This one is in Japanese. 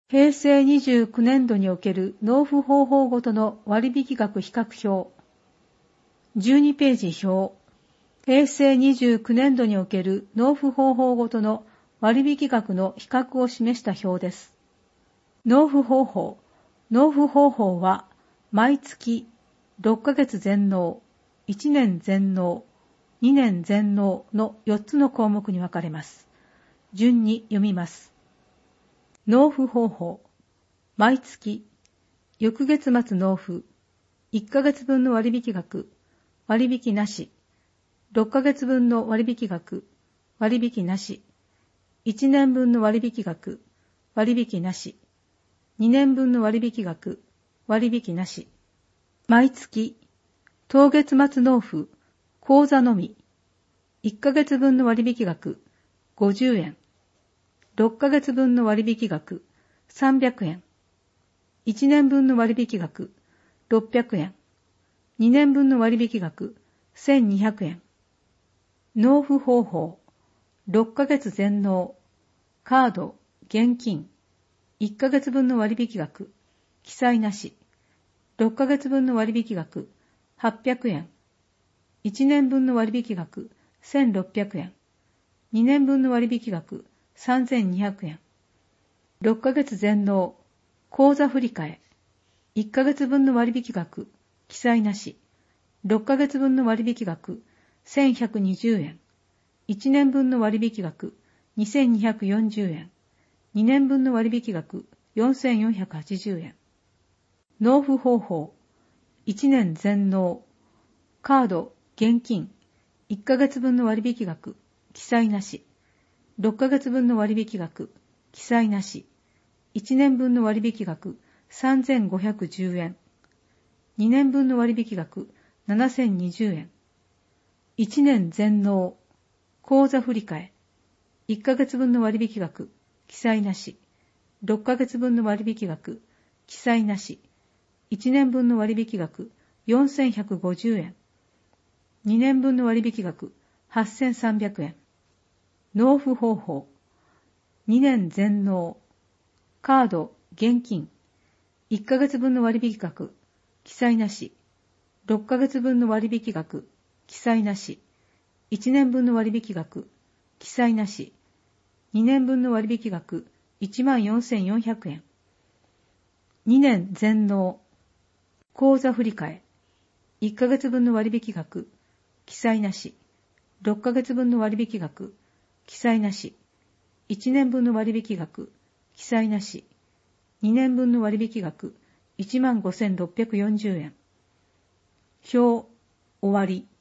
平成29年度における納付方法ごとの割引額比較表。12ページ表。平成29年度における納付方法ごとの割引額の比較を示した表です。納付方法。納付方法は、毎月、6ヶ月全納、1年全納、2年全納の4つの項目に分かれます。順に読みます。納付方法。毎月、翌月末納付、1ヶ月分の割引額、割引なし、6ヶ月分の割引額、割引なし、1年分の割引額、割引なし、2年分の割引額、割引なし。毎月、当月末納付、口座のみ、1ヶ月分の割引額、50円、6ヶ月分の割引額、300円、1年分の割引額、600円、2年分の割引額、1200円。納付方法、6ヶ月全納、カード、現金、1ヶ月分の割引額、記載なし、6ヶ月分の割引額、800円、1年分の割引額、1600円、2年分の割引額、3200円。6ヶ月全納、口座振替、1ヶ月分の割引額、記載なし、6ヶ月分の割引額、1120円、1年分の割引額、2240円、2年分の割引額、4480円。納付方法、1年全納、カード、現金、1ヶ月分の割引額、記載なし、6ヶ月分の割引額、記載なし、1年分の割引額、3510円、2年分の割引額、7020円、1年全納、口座振替、1ヶ月分の割引額、記載なし、6ヶ月分の割引額、記載なし、1年分の割引額、4150円、2年分の割引額、8300円。納付方法、2年全納、カード、現金、1ヶ月分の割引額、記載なし、6ヶ月分の割引額、記載なし、1年分の割引額、記載なし、2年分の割引額、14,400円。2年全納、口座振替、1ヶ月分の割引額、記載なし、6ヶ月分の割引額、記載なし、1年分の割引額、記載なし、2年分の割引額、15,640円。表、終わり。